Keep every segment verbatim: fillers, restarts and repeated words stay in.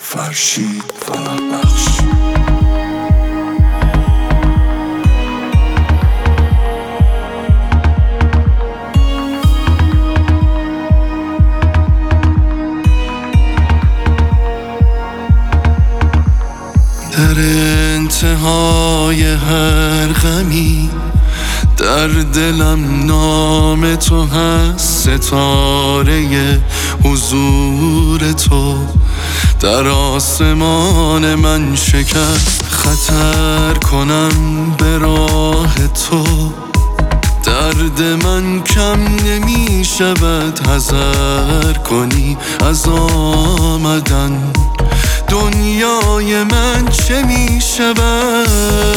فرشید فرح بخش. در انتهای هر غمی در دلم نام تو هست، ستاره حضور تو در آسمان من شکست. خطر کنم به راه تو، درد من کم نمی شود. حذر کنی از آمدن، دنیای من چه می شود؟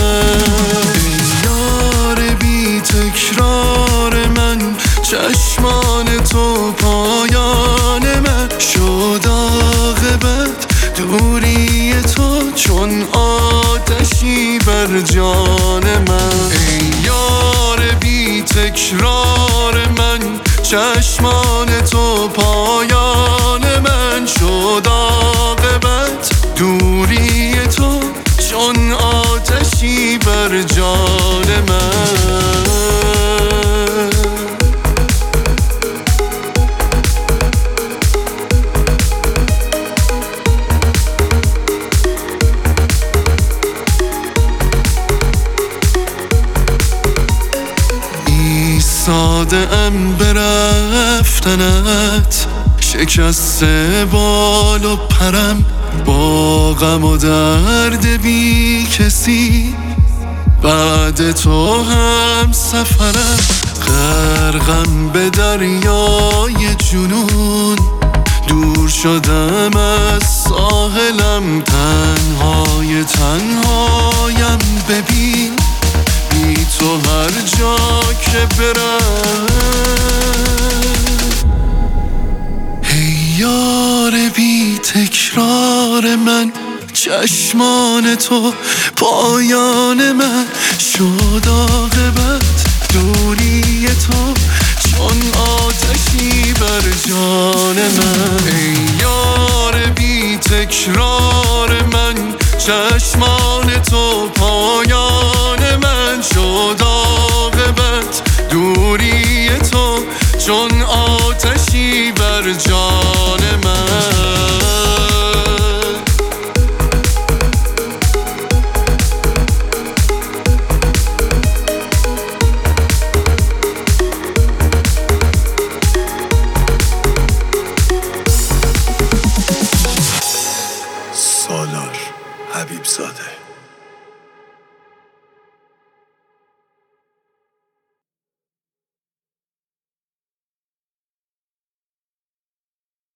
یار بی تکرار من، چشمان تو پایان من شد. عاقبت دوری تو چون آتشی بر جان من. ای یار بی تکرار من، چشمان تو پایان من شد. عاقبت دوری تو چون آتشی بر جان من. ایستاده ام به رفتنت، شکسته بال و پرم با غم و درد بی کسی. بعد تو هم سفرم، غرقم به دریای جنون. دور شدم از ساحلم، تنهای تنهایم ببین. بی تو هر جا که برم، ای یار بی تکرار من، چشمان تو پایان من شد. عاقبت دوری تو چون آتشی بر جان من. ای یار بی تکرار من، چشمان تو پایان من شد. عاقبت دوری تو چون آتشی بر جان من. سالار حبیب زاده.